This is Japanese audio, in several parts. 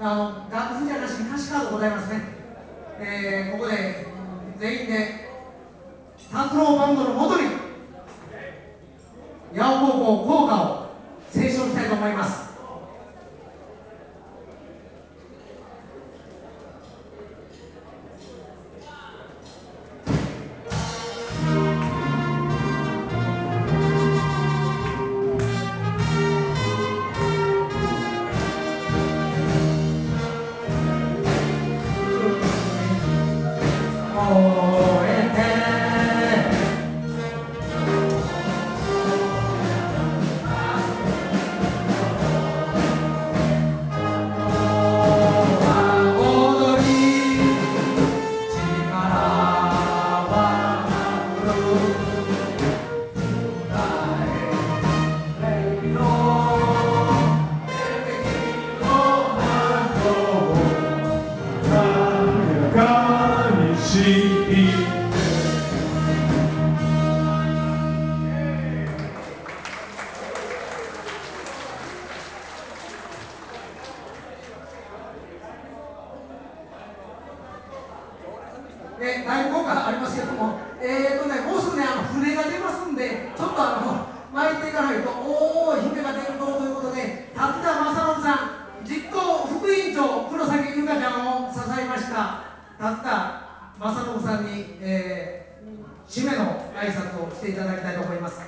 楽譜じゃなしに歌詞カードございますね。ここで全員で達郎バンドのもとに八尾高校校歌を斉唱したいと思います。だいぶ効果ありますけども、もうすぐね、船が出ますんで、ちょっと巻いていかないと、おー、姫が出るぞということで、達田正信さん、実行副委員長、黒崎優香ちゃんを支えました、達田正信さんに、締めの挨拶をしていただきたいと思います。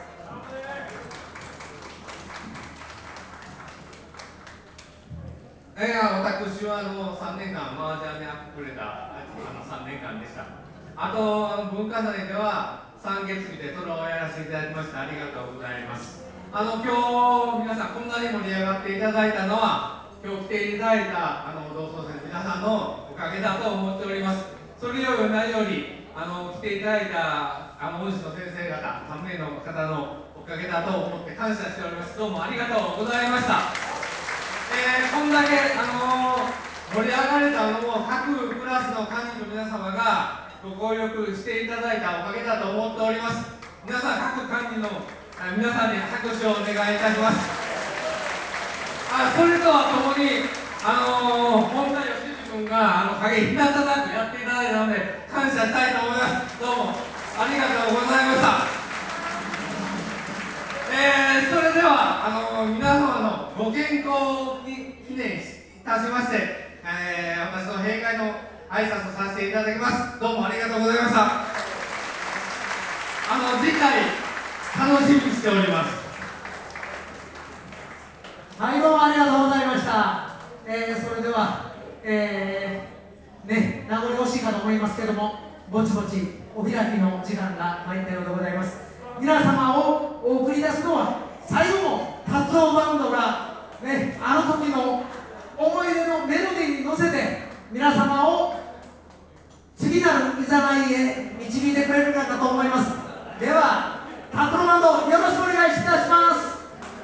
私は3年間、麻雀にあっぷれた3年間でした。あと、文化祭では三月日でトラをやらせていただきまして、ありがとうございます。今日、皆さん、こんなに盛り上がっていただいたのは、今日来ていただいた同窓生の皆さんのおかげだと思っております。それより何より、来ていただいた恩師の先生方、3名の方のおかげだと思って感謝しております。どうもありがとうございました。こんだけ、盛り上がれたのも各クラスの幹事の皆様がご協力していただいたおかげだと思っております。皆さん、各幹事の皆さんに拍手をお願いいたします。それとはともに、本田義之君が陰日向なくやっていただいたので感謝したいと思います。どうもありがとうございました。それでは皆様のご健康を記念いたしまして、私の閉会の挨拶をさせていただきます。どうもありがとうございました。次回楽しみにしております。 はい、どうもありがとうございました。それでは、名残惜しいかと思いますけども、ぼちぼちお開きの時間が参ったようでございます。皆様をお送り出すのは、最後の達郎バンドが、あの時の思い出のメロディーに乗せて、皆様を次なるいざないへ導いてくれるかと思います。では、達郎バンド、よろしくお願いいたします。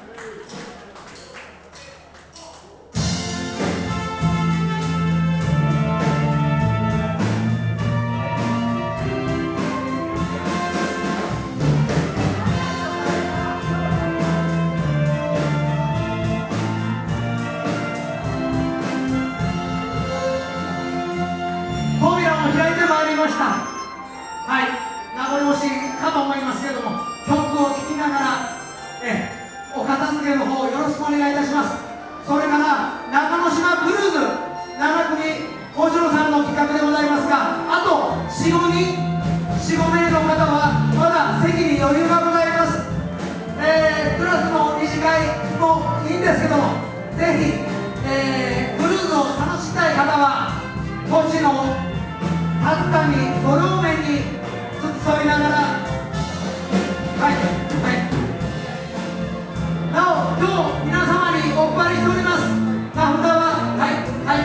扉を開いてまいりました。はい、名残惜しいかと思いますけども、曲を聴きながらお片付けの方よろしくお願いいたします。それから中之島ブルーズ7組大城さんの企画でございますが、あと45人45名の方はまだ席に余裕がございます。クラスの二次会もいいんですけども、ぜひ、ブルーズを楽しみたい方は星の立田にご両面に付き添いながら、はいはい、なお今日皆様にお配りしております名札は、はいはい、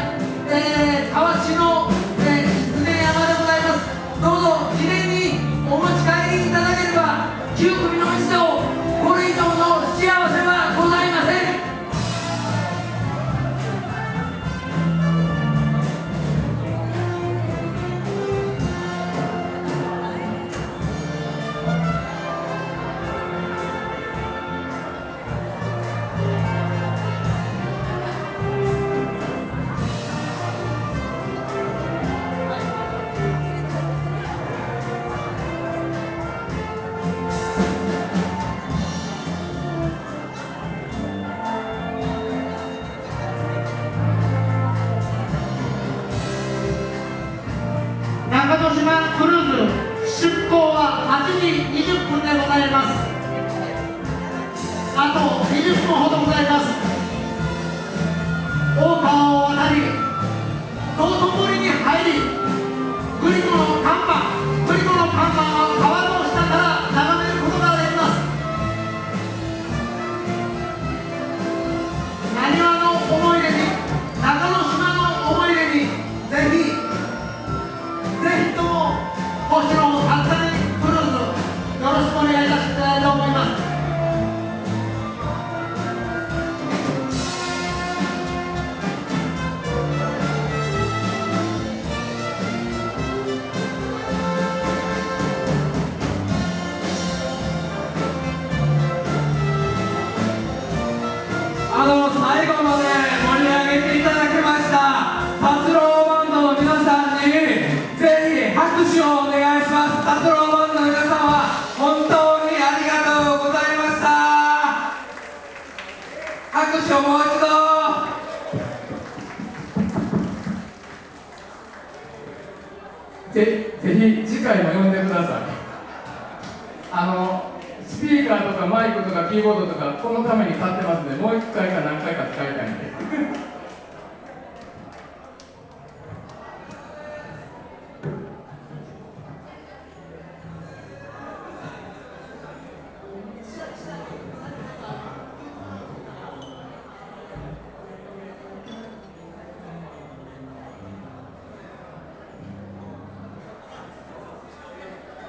河内の、狐山でございます。どうぞ記念にお持ち帰りいただければ9組の一同、これ以上の幸せはございません。 クルーズ出港は8時20分でございます。あと20分ほどございます。大川を渡り道頓堀に入り、グリコの看板は川の下から眺めることができます。なにわの思い出に、中之島の思い出に、ぜひとも星野カツアゲクルーズよろしくお願いいたしたいと思います。 最後まで盛り上げていただきました達郎バンドの皆さんにぜひ拍手をお願いします。達郎バンドの皆様、本当にありがとうございました。拍手をもう一度。ぜひ次回も呼んでください。スピーカーとかマイクとかキーボードとかこのために買ってますんで、もう1回か何回か使いたいんで